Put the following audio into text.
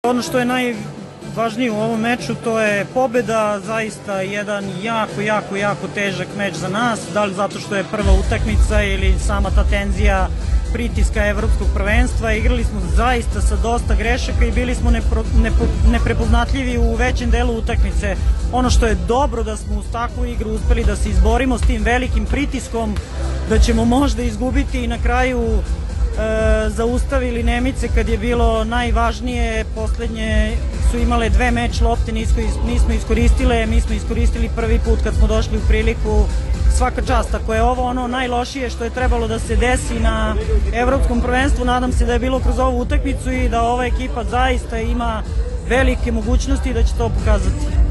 Ono što je najvažnije u ovom meču, to je pobeda, zaista jedan jako težak meč za nas, da li zato što je prva utakmica ili sama ta tenzija pritiska evropskog prvenstva. Igrali smo zaista sa dosta grešaka i bili smo neprepoznatljivi u većem delu utakmice. Ono što je dobro da smo uz takvu igru uspeli da se izborimo s tim velikim pritiskom, da ćemo možda izgubiti i na kraju zaustavili Nemice kad je bilo najvažnije. Poslednje su imale dve meč lopte, nismo iskoristile, mi smo iskoristili prvi put kad smo došli u priliku. Svaka čast, ako je ovo ono najlošije što je trebalo da se desi na evropskom prvenstvu, nadam se da je bilo kroz ovu utakmicu i da ova ekipa zaista ima velike mogućnosti i da će to pokazati.